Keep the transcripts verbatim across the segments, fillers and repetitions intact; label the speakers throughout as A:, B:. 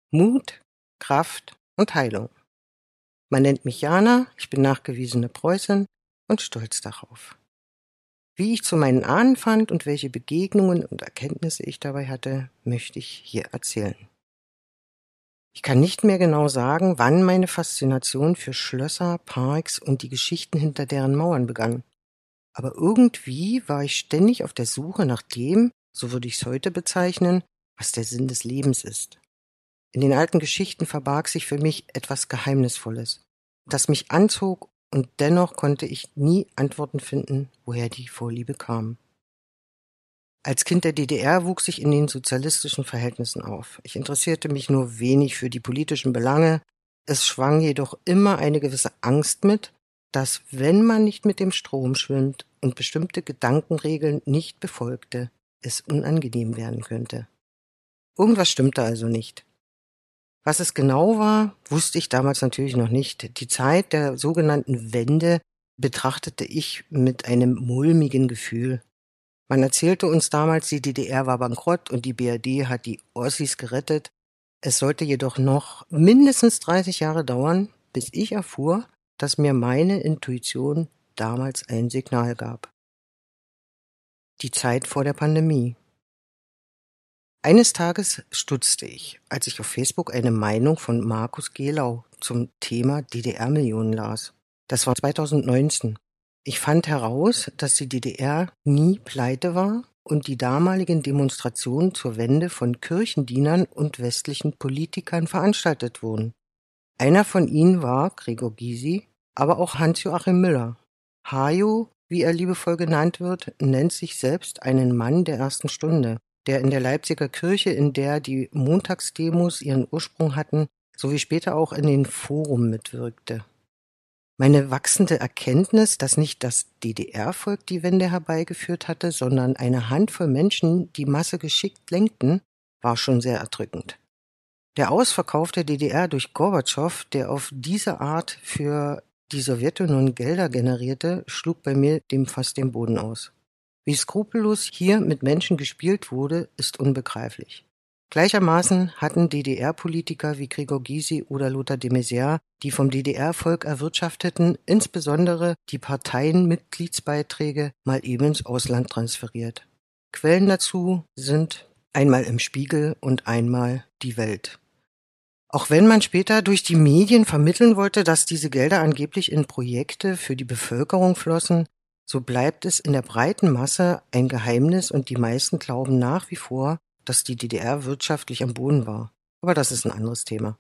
A: Mut, Kraft und Heilung. Man nennt mich Jana, ich bin nachgewiesene Preußin und stolz darauf. Wie ich zu meinen Ahnen fand und welche Begegnungen und Erkenntnisse ich dabei hatte, möchte ich hier erzählen. Ich kann nicht mehr genau sagen, wann meine Faszination für Schlösser, Parks und die Geschichten hinter deren Mauern begann. Aber irgendwie war ich ständig auf der Suche nach dem, so würde ich es heute bezeichnen, was der Sinn des Lebens ist. In den alten Geschichten verbarg sich für mich etwas Geheimnisvolles, das mich anzog, und dennoch konnte ich nie Antworten finden, woher die Vorliebe kam. Als Kind der D D R wuchs ich in den sozialistischen Verhältnissen auf. Ich interessierte mich nur wenig für die politischen Belange. Es schwang jedoch immer eine gewisse Angst mit, dass, wenn man nicht mit dem Strom schwimmt und bestimmte Gedankenregeln nicht befolgte, es unangenehm werden könnte. Irgendwas stimmte also nicht. Was es genau war, wusste ich damals natürlich noch nicht. Die Zeit der sogenannten Wende betrachtete ich mit einem mulmigen Gefühl. Man erzählte uns damals, die D D R war bankrott und die B R D hat die Ossis gerettet. Es sollte jedoch noch mindestens dreißig Jahre dauern, bis ich erfuhr, dass mir meine Intuition damals ein Signal gab. Die Zeit vor der Pandemie. Eines Tages stutzte ich, als ich auf Facebook eine Meinung von Markus Gelau zum Thema D D R-Millionen las. Das war zweitausendneunzehn. Ich fand heraus, dass die D D R nie pleite war und die damaligen Demonstrationen zur Wende von Kirchendienern und westlichen Politikern veranstaltet wurden. Einer von ihnen war Gregor Gysi, aber auch Hans-Joachim Müller. Hajo, wie er liebevoll genannt wird, nennt sich selbst einen Mann der ersten Stunde, der in der Leipziger Kirche, in der die Montagsdemos ihren Ursprung hatten, sowie später auch in den Forum mitwirkte. Meine wachsende Erkenntnis, dass nicht das D D R-Volk die Wende herbeigeführt hatte, sondern eine Handvoll Menschen die Masse geschickt lenkten, war schon sehr erdrückend. Der Ausverkauf der D D R durch Gorbatschow, der auf diese Art für die Sowjetunion Gelder generierte, schlug bei mir dem fast den Boden aus. Wie skrupellos hier mit Menschen gespielt wurde, ist unbegreiflich. Gleichermaßen hatten D D R-Politiker wie Gregor Gysi oder Lothar de Maizière die vom D D R-Volk erwirtschafteten, insbesondere die Parteienmitgliedsbeiträge, mal eben ins Ausland transferiert. Quellen dazu sind einmal im Spiegel und einmal die Welt. Auch wenn man später durch die Medien vermitteln wollte, dass diese Gelder angeblich in Projekte für die Bevölkerung flossen, so bleibt es in der breiten Masse ein Geheimnis und die meisten glauben nach wie vor, dass die D D R wirtschaftlich am Boden war. Aber das ist ein anderes Thema.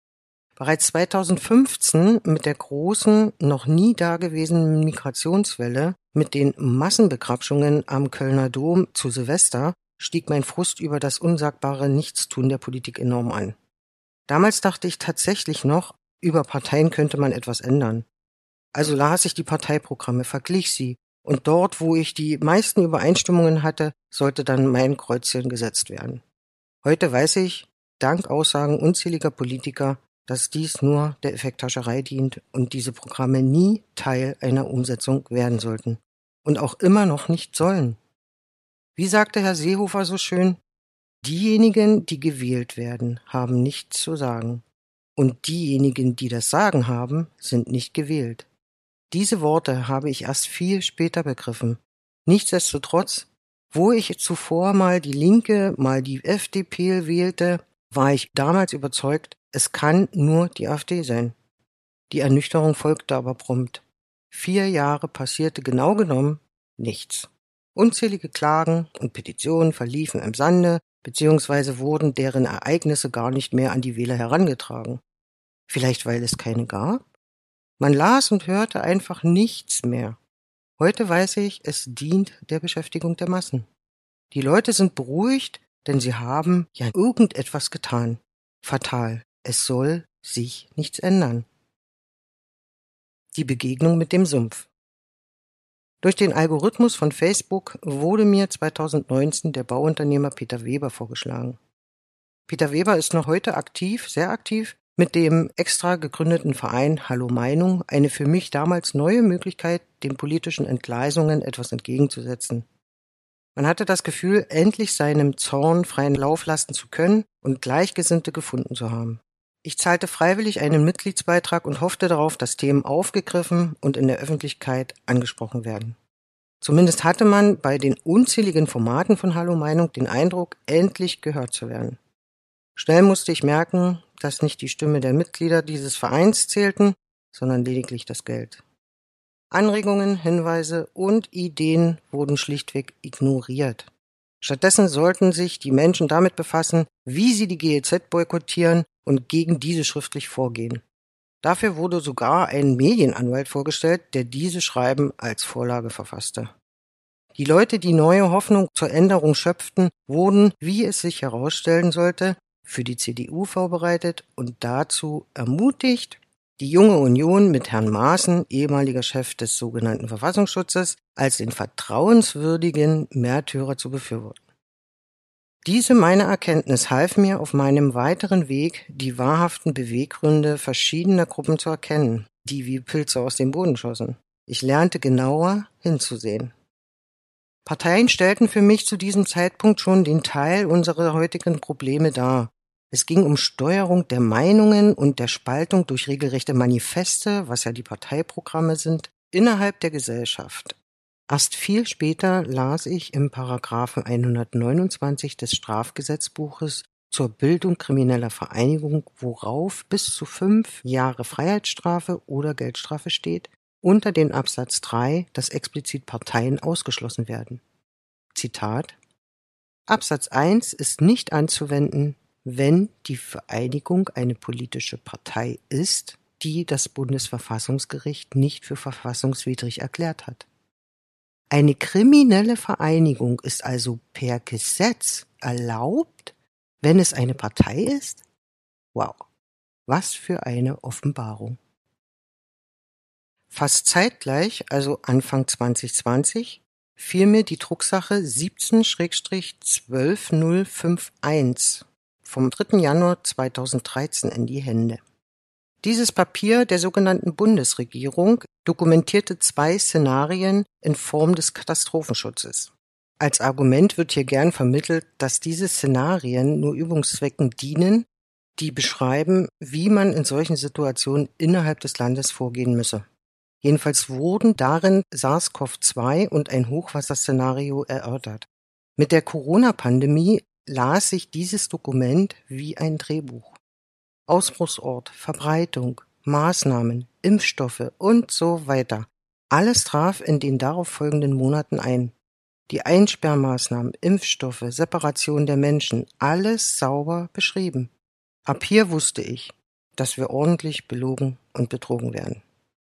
A: Bereits zweitausendfünfzehn mit der großen, noch nie dagewesenen Migrationswelle, mit den Massenbegrapschungen am Kölner Dom zu Silvester, stieg mein Frust über das unsagbare Nichtstun der Politik enorm an. Damals dachte ich tatsächlich noch, über Parteien könnte man etwas ändern. Also las ich die Parteiprogramme, verglich sie, und dort, wo ich die meisten Übereinstimmungen hatte, sollte dann mein Kreuzchen gesetzt werden. Heute weiß ich, dank Aussagen unzähliger Politiker, dass dies nur der Effekthascherei dient und diese Programme nie Teil einer Umsetzung werden sollten und auch immer noch nicht sollen. Wie sagte Herr Seehofer so schön, diejenigen, die gewählt werden, haben nichts zu sagen. Und diejenigen, die das Sagen haben, sind nicht gewählt. Diese Worte habe ich erst viel später begriffen. Nichtsdestotrotz, wo ich zuvor mal die Linke, mal die F D P wählte, war ich damals überzeugt, es kann nur die AfD sein. Die Ernüchterung folgte aber prompt. Vier Jahre passierte genau genommen nichts. Unzählige Klagen und Petitionen verliefen im Sande, beziehungsweise wurden deren Ereignisse gar nicht mehr an die Wähler herangetragen. Vielleicht weil es keine gab? Man las und hörte einfach nichts mehr. Heute weiß ich, es dient der Beschäftigung der Massen. Die Leute sind beruhigt, denn sie haben ja irgendetwas getan. Fatal. Es soll sich nichts ändern. Die Begegnung mit dem Sumpf. Durch den Algorithmus von Facebook wurde mir zweitausendneunzehn der Bauunternehmer Peter Weber vorgeschlagen. Peter Weber ist noch heute aktiv, sehr aktiv, mit dem extra gegründeten Verein Hallo Meinung, eine für mich damals neue Möglichkeit, den politischen Entgleisungen etwas entgegenzusetzen. Man hatte das Gefühl, endlich seinem Zorn freien Lauf lassen zu können und Gleichgesinnte gefunden zu haben. Ich zahlte freiwillig einen Mitgliedsbeitrag und hoffte darauf, dass Themen aufgegriffen und in der Öffentlichkeit angesprochen werden. Zumindest hatte man bei den unzähligen Formaten von Hallo Meinung den Eindruck, endlich gehört zu werden. Schnell musste ich merken, dass nicht die Stimme der Mitglieder dieses Vereins zählten, sondern lediglich das Geld. Anregungen, Hinweise und Ideen wurden schlichtweg ignoriert. Stattdessen sollten sich die Menschen damit befassen, wie sie die G E Z boykottieren und gegen diese schriftlich vorgehen. Dafür wurde sogar ein Medienanwalt vorgestellt, der diese Schreiben als Vorlage verfasste. Die Leute, die neue Hoffnung zur Änderung schöpften, wurden, wie es sich herausstellen sollte, für die C D U vorbereitet und dazu ermutigt, die junge Union mit Herrn Maaßen, ehemaliger Chef des sogenannten Verfassungsschutzes, als den vertrauenswürdigen Märtyrer zu befürworten. Diese meine Erkenntnis half mir auf meinem weiteren Weg, die wahrhaften Beweggründe verschiedener Gruppen zu erkennen, die wie Pilze aus dem Boden schossen. Ich lernte genauer hinzusehen. Parteien stellten für mich zu diesem Zeitpunkt schon den Teil unserer heutigen Probleme dar. Es ging um Steuerung der Meinungen und der Spaltung durch regelrechte Manifeste, was ja die Parteiprogramme sind, innerhalb der Gesellschaft. Erst viel später las ich im Paragraphen hundertneunundzwanzig des Strafgesetzbuches zur Bildung krimineller Vereinigung, worauf bis zu fünf Jahre Freiheitsstrafe oder Geldstrafe steht, unter den Absatz drei, dass explizit Parteien ausgeschlossen werden. Zitat: Absatz eins ist nicht anzuwenden, wenn die Vereinigung eine politische Partei ist, die das Bundesverfassungsgericht nicht für verfassungswidrig erklärt hat. Eine kriminelle Vereinigung ist also per Gesetz erlaubt, wenn es eine Partei ist? Wow, was für eine Offenbarung. Fast zeitgleich, also Anfang zwanzig zwanzig, fiel mir die Drucksache siebzehn zwölf null einundfünfzig vom dritten Januar zweitausenddreizehn in die Hände. Dieses Papier der sogenannten Bundesregierung dokumentierte zwei Szenarien in Form des Katastrophenschutzes. Als Argument wird hier gern vermittelt, dass diese Szenarien nur Übungszwecken dienen, die beschreiben, wie man in solchen Situationen innerhalb des Landes vorgehen müsse. Jedenfalls wurden darin SARS-C o V zwei und ein Hochwasserszenario erörtert. Mit der Corona-Pandemie las sich dieses Dokument wie ein Drehbuch. Ausbruchsort, Verbreitung, Maßnahmen, Impfstoffe und so weiter. Alles traf in den darauf folgenden Monaten ein. Die Einsperrmaßnahmen, Impfstoffe, Separation der Menschen, alles sauber beschrieben. Ab hier wusste ich, dass wir ordentlich belogen und betrogen werden.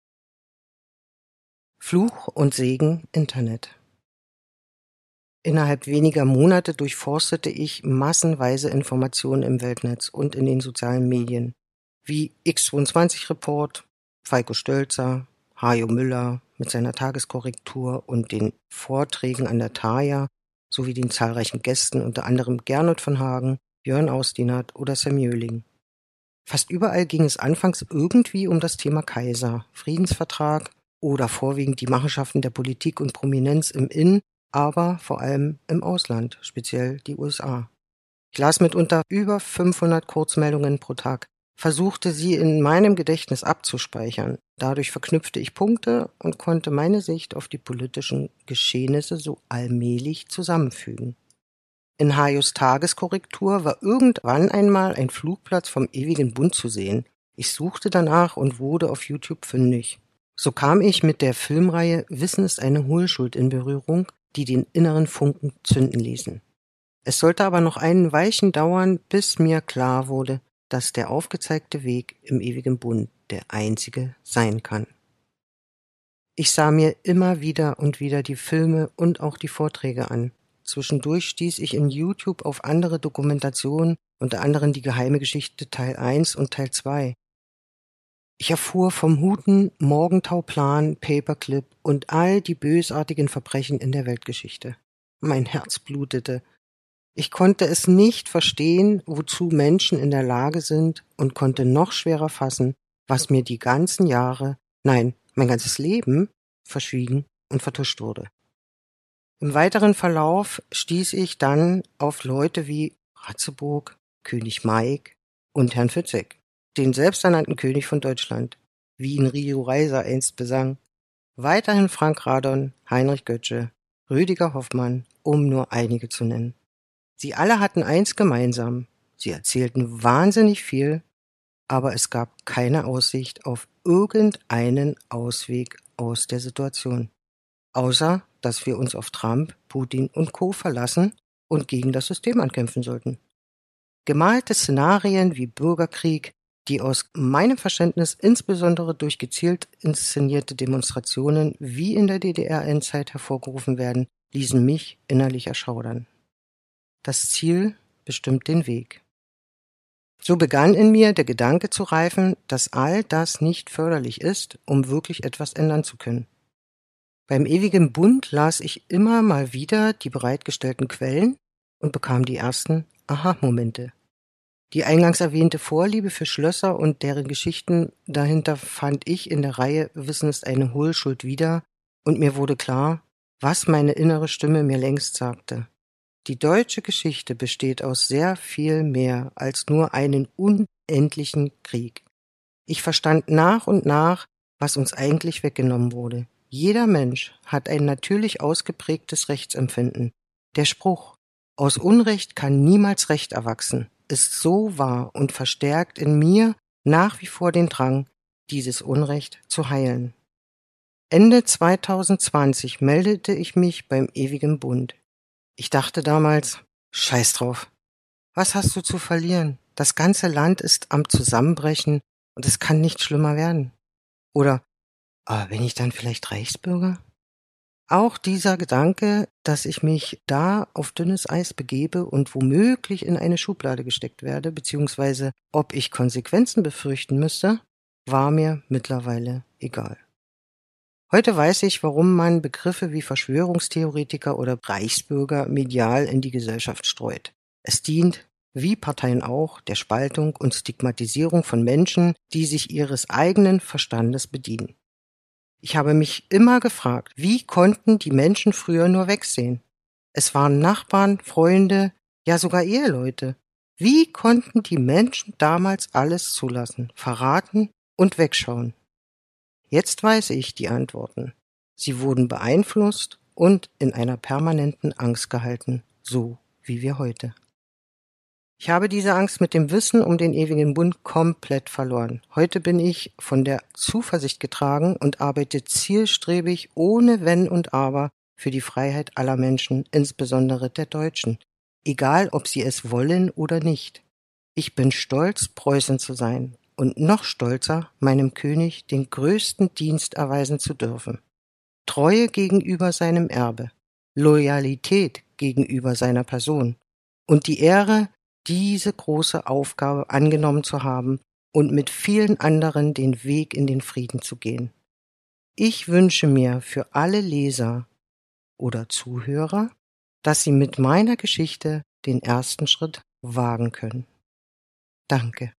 A: Fluch und Segen Internet. Innerhalb weniger Monate durchforstete ich massenweise Informationen im Weltnetz und in den sozialen Medien, wie X zweiundzwanzig Report, Falco Stölzer, Hajo Müller mit seiner Tageskorrektur und den Vorträgen an der Thaya sowie den zahlreichen Gästen, unter anderem Gernot von Hagen, Björn Austinat oder Sam Jöhling. Fast überall ging es anfangs irgendwie um das Thema Kaiser, Friedensvertrag oder vorwiegend die Machenschaften der Politik und Prominenz im In-, aber vor allem im Ausland, speziell die U S A. Ich las mitunter über fünfhundert Kurzmeldungen pro Tag, versuchte sie in meinem Gedächtnis abzuspeichern. Dadurch verknüpfte ich Punkte und konnte meine Sicht auf die politischen Geschehnisse so allmählich zusammenfügen. In Hajos Tageskorrektur war irgendwann einmal ein Flugplatz vom Ewigen Bund zu sehen. Ich suchte danach und wurde auf YouTube fündig. So kam ich mit der Filmreihe Wissen ist eine Hohlschuld in Berührung, die den inneren Funken zünden ließen. Es sollte aber noch einen Weilchen dauern, bis mir klar wurde, dass der aufgezeigte Weg im Ewigen Bund der einzige sein kann. Ich sah mir immer wieder und wieder die Filme und auch die Vorträge an. Zwischendurch stieß ich in YouTube auf andere Dokumentationen, unter anderem die geheime Geschichte Teil eins und Teil zwei. Ich erfuhr vom Huten, Morgentauplan, Paperclip und all die bösartigen Verbrechen in der Weltgeschichte. Mein Herz blutete. Ich konnte es nicht verstehen, wozu Menschen in der Lage sind und konnte noch schwerer fassen, was mir die ganzen Jahre, nein, mein ganzes Leben verschwiegen und vertuscht wurde. Im weiteren Verlauf stieß ich dann auf Leute wie Ratzeburg, König Maik und Herrn Fitzek, den selbsternannten König von Deutschland, wie ihn Rio Reiser einst besang. Weiterhin Frank Radon, Heinrich Götzsche, Rüdiger Hoffmann, um nur einige zu nennen. Sie alle hatten eins gemeinsam: Sie erzählten wahnsinnig viel, aber es gab keine Aussicht auf irgendeinen Ausweg aus der Situation. Außer, dass wir uns auf Trump, Putin und Co. verlassen und gegen das System ankämpfen sollten. Gemalte Szenarien wie Bürgerkrieg, die aus meinem Verständnis insbesondere durch gezielt inszenierte Demonstrationen wie in der D D R-Endzeit hervorgerufen werden, ließen mich innerlich erschaudern. Das Ziel bestimmt den Weg. So begann in mir der Gedanke zu reifen, dass all das nicht förderlich ist, um wirklich etwas ändern zu können. Beim Ewigen Bund las ich immer mal wieder die bereitgestellten Quellen und bekam die ersten Aha-Momente. Die eingangs erwähnte Vorliebe für Schlösser und deren Geschichten dahinter fand ich in der Reihe Wissen ist eine Hohlschuld wieder, und mir wurde klar, was meine innere Stimme mir längst sagte. Die deutsche Geschichte besteht aus sehr viel mehr als nur einen unendlichen Krieg. Ich verstand nach und nach, was uns eigentlich weggenommen wurde. Jeder Mensch hat ein natürlich ausgeprägtes Rechtsempfinden. Der Spruch „Aus Unrecht kann niemals Recht erwachsen“ ist so wahr und verstärkt in mir nach wie vor den Drang, dieses Unrecht zu heilen. Ende zweitausendzwanzig meldete ich mich beim Ewigen Bund. Ich dachte damals: Scheiß drauf. Was hast du zu verlieren? Das ganze Land ist am Zusammenbrechen und es kann nicht schlimmer werden. Oder, aber bin ich dann vielleicht Reichsbürger? Auch dieser Gedanke, dass ich mich da auf dünnes Eis begebe und womöglich in eine Schublade gesteckt werde, beziehungsweise ob ich Konsequenzen befürchten müsste, war mir mittlerweile egal. Heute weiß ich, warum man Begriffe wie Verschwörungstheoretiker oder Reichsbürger medial in die Gesellschaft streut. Es dient, wie Parteien auch, der Spaltung und Stigmatisierung von Menschen, die sich ihres eigenen Verstandes bedienen. Ich habe mich immer gefragt, wie konnten die Menschen früher nur wegsehen? Es waren Nachbarn, Freunde, ja sogar Eheleute. Wie konnten die Menschen damals alles zulassen, verraten und wegschauen? Jetzt weiß ich die Antworten. Sie wurden beeinflusst und in einer permanenten Angst gehalten, so wie wir heute. Ich habe diese Angst mit dem Wissen um den Ewigen Bund komplett verloren. Heute bin ich von der Zuversicht getragen und arbeite zielstrebig ohne Wenn und Aber für die Freiheit aller Menschen, insbesondere der Deutschen, egal ob sie es wollen oder nicht. Ich bin stolz, Preußen zu sein und noch stolzer, meinem König den größten Dienst erweisen zu dürfen. Treue gegenüber seinem Erbe, Loyalität gegenüber seiner Person und die Ehre, diese große Aufgabe angenommen zu haben und mit vielen anderen den Weg in den Frieden zu gehen. Ich wünsche mir für alle Leser oder Zuhörer, dass sie mit meiner Geschichte den ersten Schritt wagen können. Danke.